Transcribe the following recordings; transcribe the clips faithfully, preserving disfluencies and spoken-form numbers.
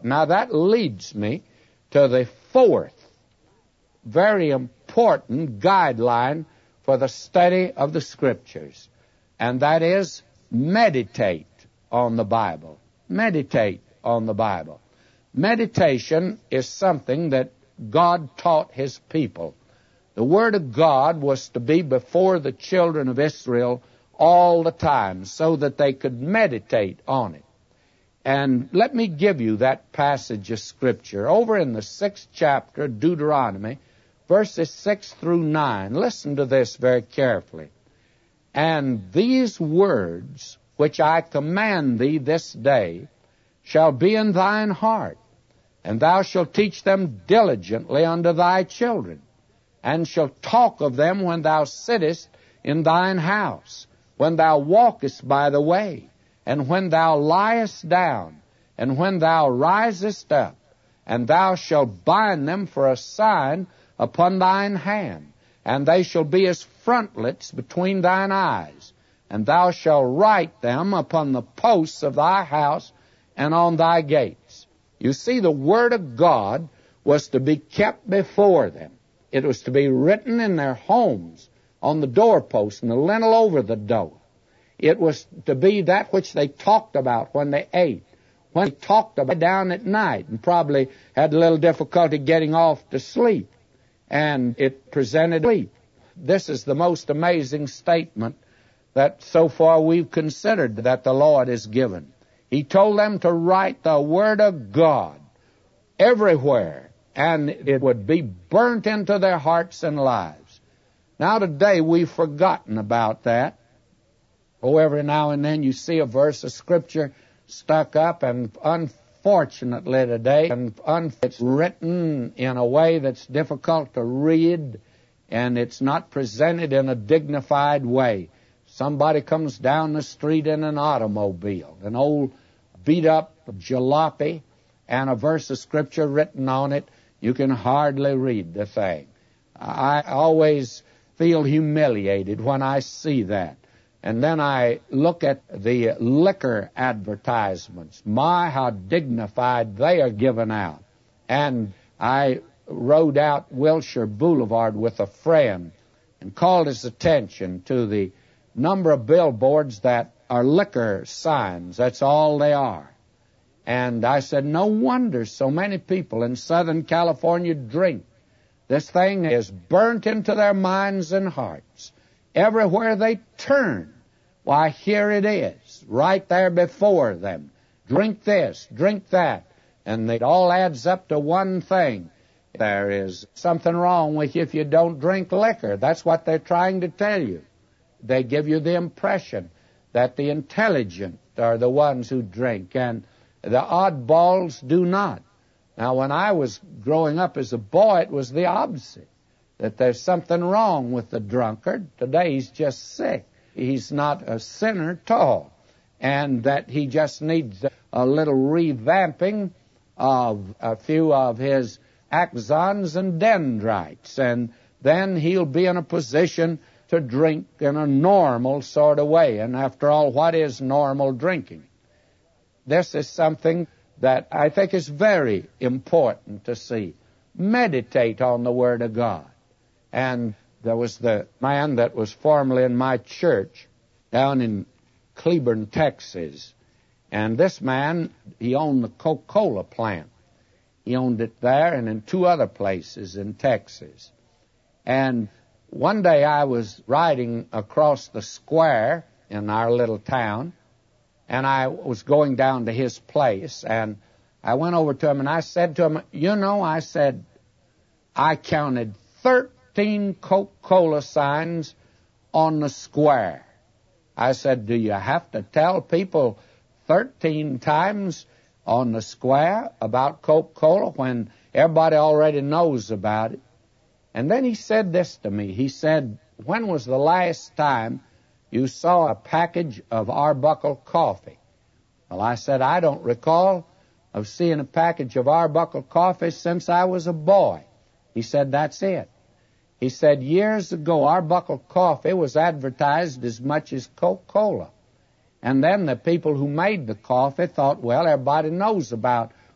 Now that leads me to the fourth very important guideline for the study of the Scriptures, and that is meditate on the Bible. Meditate on the Bible. Meditation is something that God taught His people. The Word of God was to be before the children of Israel all the time so that they could meditate on it. And let me give you that passage of Scripture. Over in the sixth chapter, Deuteronomy, verses six through nine. Listen to this very carefully. And these words which I command thee this day shall be in thine heart, and thou shalt teach them diligently unto thy children, and shalt talk of them when thou sittest in thine house, when thou walkest by the way, and when thou liest down, and when thou risest up, and thou shalt bind them for a sign upon thine hand, and they shall be as frontlets between thine eyes, and thou shalt write them upon the posts of thy house and on thy gates. You see, the Word of God was to be kept before them. It was to be written in their homes, on the doorpost and the lintel over the door. It was to be that which they talked about when they ate, when they talked about down at night and probably had a little difficulty getting off to sleep. And it presented sleep. This is the most amazing statement that so far we've considered that the Lord has given. He told them to write the Word of God everywhere, and it would be burnt into their hearts and lives. Now today we've forgotten about that. Oh, every now and then you see a verse of Scripture stuck up, and unfortunately today, and un- it's written in a way that's difficult to read, and it's not presented in a dignified way. Somebody comes down the street in an automobile, an old beat-up jalopy, and a verse of Scripture written on it. You can hardly read the thing. I always feel humiliated when I see that. And then I look at the liquor advertisements. My, how dignified they are given out. And I rode out Wilshire Boulevard with a friend and called his attention to the number of billboards that are liquor signs. That's all they are. And I said, no wonder so many people in Southern California drink. This thing is burnt into their minds and hearts. Everywhere they turn, why, here it is, right there before them. Drink this, drink that. And it all adds up to one thing. There is something wrong with you if you don't drink liquor. That's what they're trying to tell you. They give you the impression that the intelligent are the ones who drink, and the oddballs do not. Now, when I was growing up as a boy, it was the opposite, that there's something wrong with the drunkard. Today, he's just sick. He's not a sinner at all, and that he just needs a little revamping of a few of his axons and dendrites, and then he'll be in a position to drink in a normal sort of way. And after all, what is normal drinking? This is something that I think is very important to see. Meditate on the Word of God. And there was the man that was formerly in my church down in Cleburne, Texas. And this man, he owned the Coca-Cola plant. He owned it there and in two other places in Texas. And one day I was riding across the square in our little town, and I was going down to his place, and I went over to him and I said to him, you know, I said, I counted thirteen Coca-Cola signs on the square. I said, do you have to tell people thirteen times on the square about Coca-Cola when everybody already knows about it? And then he said this to me. He said, when was the last time you saw a package of Arbuckle coffee? Well, I said, I don't recall of seeing a package of Arbuckle coffee since I was a boy. He said, that's it. He said, years ago, Arbuckle coffee was advertised as much as Coca-Cola. And then the people who made the coffee thought, well, everybody knows about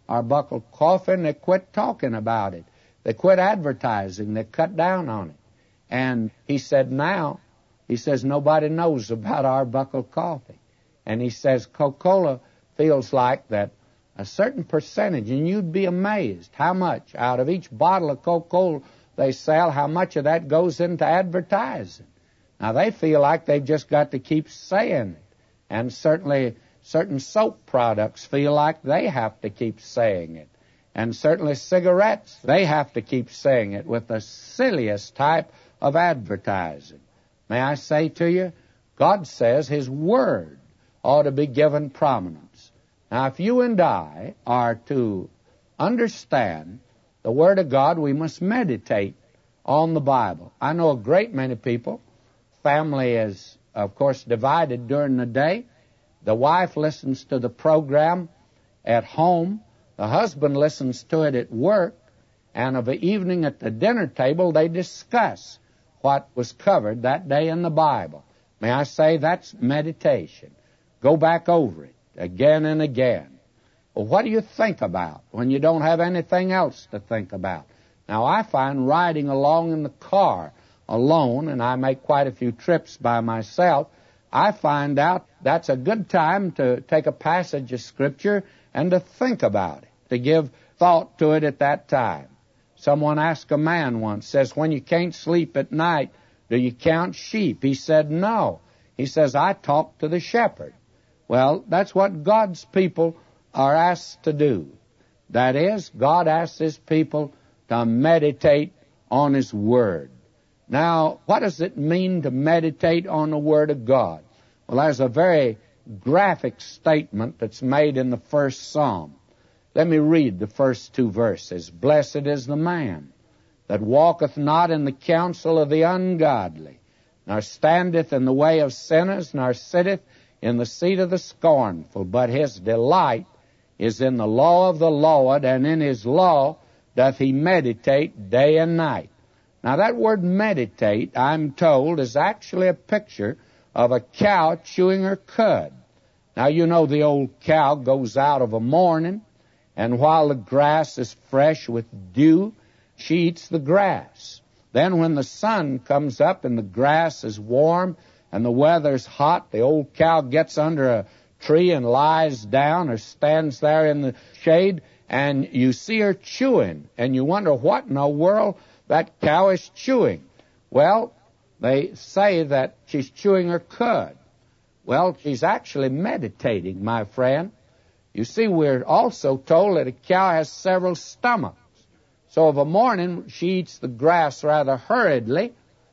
Arbuckle Coffee, and they quit talking about it. They quit advertising. They cut down on it. And he said now, he says, nobody knows about Arbuckle Coffee. And he says Coca-Cola feels like that a certain percentage, and you'd be amazed how much out of each bottle of Coca-Cola they sell, how much of that goes into advertising. Now, they feel like they've just got to keep saying it. And certainly certain soap products feel like they have to keep saying it. And certainly cigarettes, they have to keep saying it with the silliest type of advertising. May I say to you, God says His Word ought to be given prominence. Now, if you and I are to understand the Word of God, we must meditate on the Bible. I know a great many people. Family is, of course, divided during the day. The wife listens to the program at home. The husband listens to it at work. And of an evening at the dinner table, they discuss what was covered that day in the Bible. May I say that's meditation. Go back over it again and again. Well, what do you think about when you don't have anything else to think about? Now, I find riding along in the car alone, and I make quite a few trips by myself, I find out that's a good time to take a passage of Scripture and to think about it, to give thought to it at that time. Someone asked a man once, says, when you can't sleep at night, do you count sheep? He said, no. He says, I talk to the shepherd. Well, that's what God's people are asked to do. That is, God asks His people to meditate on His Word. Now, what does it mean to meditate on the Word of God? Well, there's a very graphic statement that's made in the first Psalm. Let me read the first two verses. Blessed is the man that walketh not in the counsel of the ungodly, nor standeth in the way of sinners, nor sitteth in the seat of the scornful, but his delight is in the law of the Lord, and in His law doth he meditate day and night. Now, that word meditate, I'm told, is actually a picture of a cow chewing her cud. Now, you know the old cow goes out of a morning, and while the grass is fresh with dew, she eats the grass. Then when the sun comes up and the grass is warm and the weather's hot, the old cow gets under a tree and lies down or stands there in the shade, and you see her chewing, and you wonder what in the world that cow is chewing. Well, they say that she's chewing her cud. Well, she's actually meditating, my friend. You see, we're also told that a cow has several stomachs. So of a morning, she eats the grass rather hurriedly,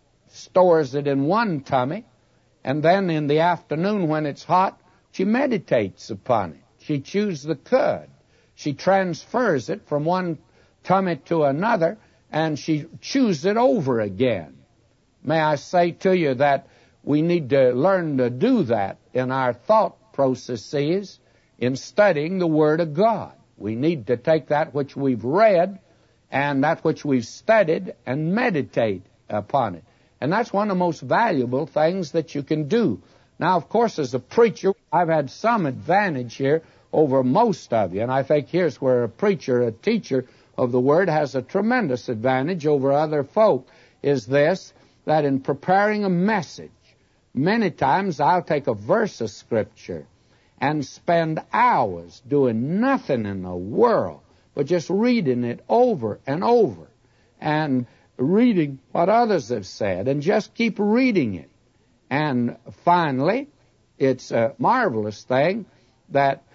stores it in one tummy, and then in the afternoon when it's hot, she meditates upon it. She chews the cud. She transfers it from one tummy to another, and she chews it over again. May I say to you that we need to learn to do that in our thought processes in studying the Word of God. We need to take that which we've read and that which we've studied and meditate upon it. And that's one of the most valuable things that you can do. Now, of course, as a preacher, I've had some advantage here over most of you, and I think here's where a preacher, a teacher of the Word has a tremendous advantage over other folk, is this, that in preparing a message, many times I'll take a verse of Scripture and spend hours doing nothing in the world but just reading it over and over and reading what others have said and just keep reading it. And finally, it's a marvelous thing that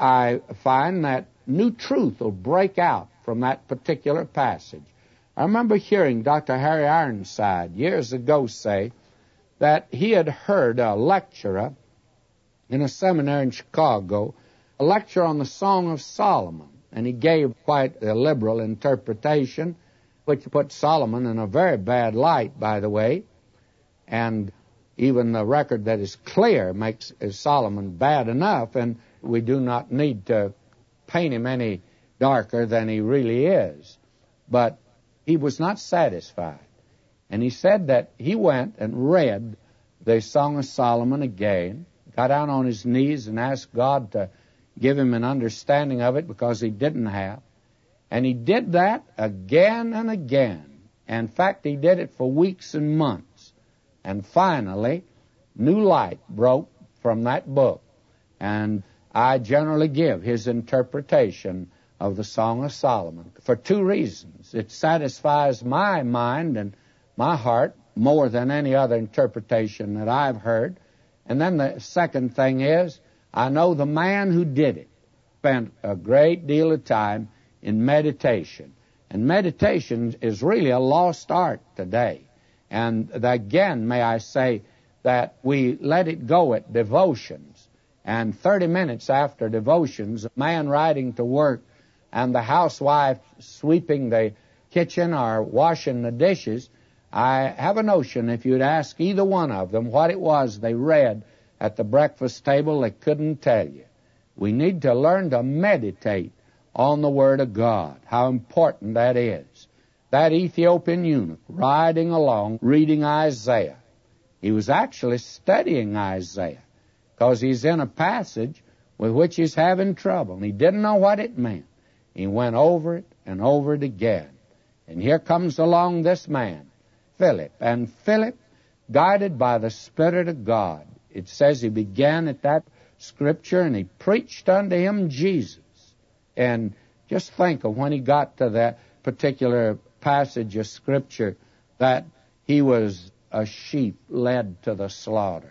I find that new truth will break out from that particular passage. I remember hearing Doctor Harry Ironside years ago say that he had heard a lecturer in a seminary in Chicago, a lecture on the Song of Solomon, and he gave quite a liberal interpretation, which put Solomon in a very bad light, by the way, and even the record that is clear makes Solomon bad enough, and we do not need to paint him any darker than he really is. But he was not satisfied. And he said that he went and read the Song of Solomon again, got down on his knees and asked God to give him an understanding of it because he didn't have. And he did that again and again. In fact, he did it for weeks and months. And finally, new light broke from that book. And I generally give his interpretation of the Song of Solomon for two reasons. It satisfies my mind and my heart more than any other interpretation that I've heard. And then the second thing is, I know the man who did it spent a great deal of time in meditation. And meditation is really a lost art today. And again, may I say that we let it go at devotions. And thirty minutes after devotions, a man riding to work and the housewife sweeping the kitchen or washing the dishes, I have a notion if you'd ask either one of them what it was they read at the breakfast table, they couldn't tell you. We need to learn to meditate on the Word of God, how important that is. That Ethiopian eunuch riding along, reading Isaiah. He was actually studying Isaiah because he's in a passage with which he's having trouble. And he didn't know what it meant. He went over it and over it again. And here comes along this man, Philip. And Philip, guided by the Spirit of God, it says he began at that scripture and he preached unto him Jesus. And just think of when he got to that particular passage of scripture that he was a sheep led to the slaughter.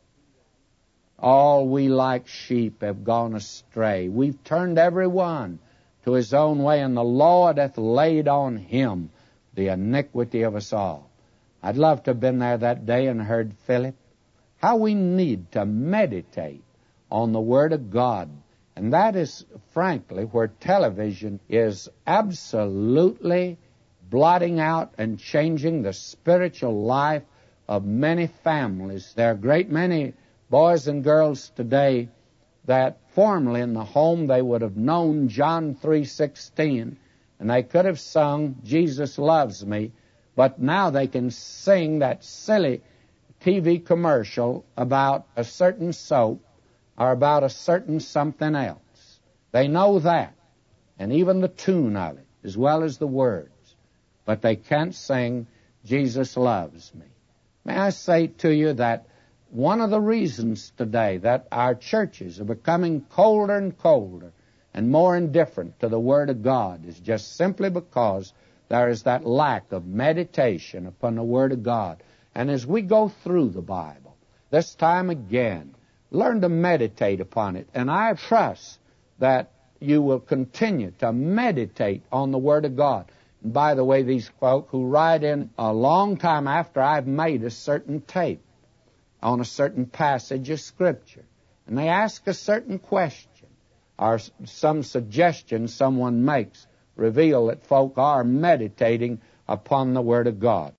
All we like sheep have gone astray. We've turned every one to his own way, and the Lord hath laid on him the iniquity of us all. I'd love to have been there that day and heard Philip. How we need to meditate on the Word of God. And that is, frankly, where television is absolutely blotting out and changing the spiritual life of many families. There are a great many boys and girls today that formerly in the home they would have known John three sixteen, and they could have sung Jesus Loves Me, but now they can sing that silly T V commercial about a certain soap or about a certain something else. They know that, and even the tune of it, as well as the words, but they can't sing Jesus Loves Me. May I say to you that one of the reasons today that our churches are becoming colder and colder and more indifferent to the Word of God is just simply because there is that lack of meditation upon the Word of God. And as we go through the Bible, this time again, learn to meditate upon it. And I trust that you will continue to meditate on the Word of God. And by the way, these folk who write in a long time after I've made a certain tape on a certain passage of Scripture, and they ask a certain question, or some suggestion someone makes, reveal that folk are meditating upon the Word of God.